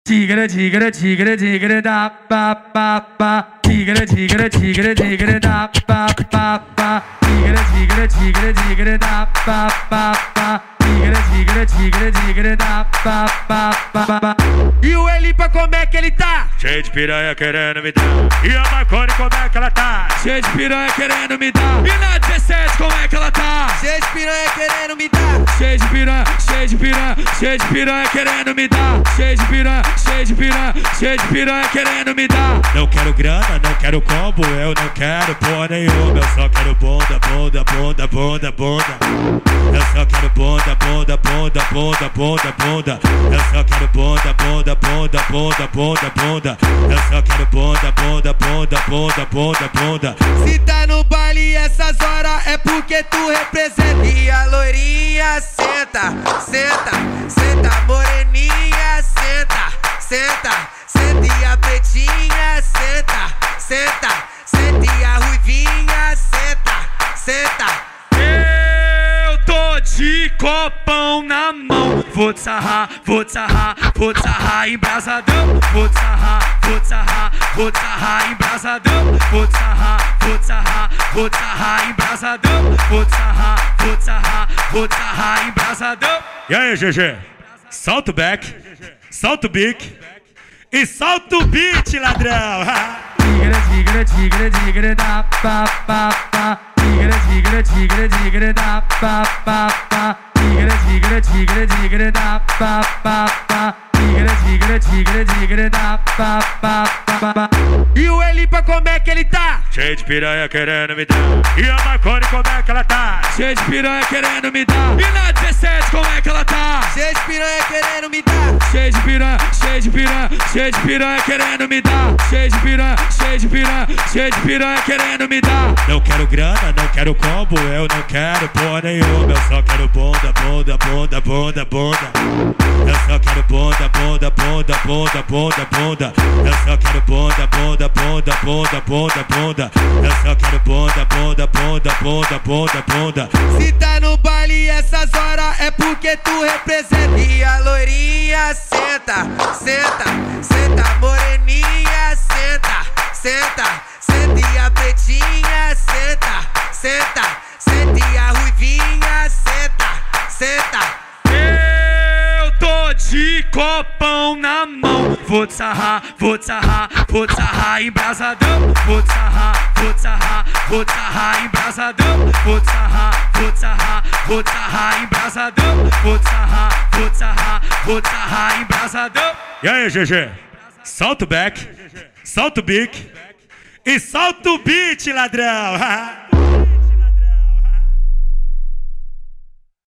Tigre, tigre, tigre, tigre, da pa pa pa. Tigre, tigre, tigre, tigre, da pa pa pa. Tigre, tigre, tigre, tigre, da pa pa pa. Tigre, tigre, tigre, tigre, da pa pa pa. E o Elipa como é que ele tá? Cheio de piranha querendo me dar. E a Marconi como é que ela tá? Cheio de piranha querendo me dar. E na 17 como é que ela tá? Cheio de piranha querendo me dar. Cheio de piranha, cheio de piranha, cheio de piranha querendo me dar. Cheio de piranha, cheio de piranha, cheio de piranha querendo me dar. Não quero grana, não quero combo, eu não quero porra nenhuma. Eu só quero bunda, bunda, bunda, bunda, bunda. Eu só quero bunda, bunda, bunda, bunda, bunda, bunda. Eu só quero bunda, bunda, bunda, bunda, bunda, bunda. Eu só quero bunda, bunda, bunda, bunda, bunda, bunda. Se tá no baile essas horas é porque tu representa. E a loirinha senta, senta, senta, moreninha senta, senta, senta. E a pretinha senta, senta, senta. E a ruivinha senta, senta. Eu tô de copão na mão. Vou te sarrar, vou te sarrar, vou te sarrar embrasadão. Vou te sarrar, vou te sarrar, vou te sarrar embrasadão. Vou te sarrar, vou te sarrar, vou te sarrar embrasadão. Vou te sarrar, vou te sarrar, vou te sarrar embrasadão. E aí, GG? Solta o back, solta o bique e solta o beat, ladrão. Tigre, tigre, tigre, tigre, da pa pa pa. Tigre, tigre, tigre, tigre, da pa pa pa. Tigre, tigre, tigre, tigre, da pa pa pa. Tigre, tigre, tigre, tigre, da pa pa pa. E o Elipa como é que ele tá? Cheio de piranha querendo me dar. E a Marconi como é que ela tá? Cheio de piranha querendo me dar. E na 17 como é que ela tá? Cheio de piranha querendo me dar. Cheio de piranha, cheio de piranha, cheio de piranha querendo me dar. Cheio de piranha, cheio de piranha, cheio de piranha querendo me dar. Não quero grana, não quero combo, eu não quero porra nenhuma. Eu só quero bunda, bunda, bunda, bunda, bunda. Eu só quero bunda, bunda, bunda, bunda, bunda, bunda. Eu só quero bunda, bunda, bunda, bunda, bunda, bunda. Eu só quero bunda, bunda, bunda, bunda, bunda, bunda. Se tá no baile essas horas é porque tu representa. E a loirinha senta, senta, senta, moreninha senta, senta, senta. E a pretinha senta, senta, senta. E a ruivinha senta, senta. Eu tô de copão na mão. Vou te sarrar, vou te sarrar, vou te sarrar embrasadão. Vou te sarrar, vou te sarrar, vou te sarrar embrasadão. Vou te sarrar, vou te sarrar, vou te sarrar embrasadão. Vou te sarrar, vou te sarrar, vou te sarrar embrasadão. E aí, GG? Solta o back, solta o bique e solta o beat, ladrão.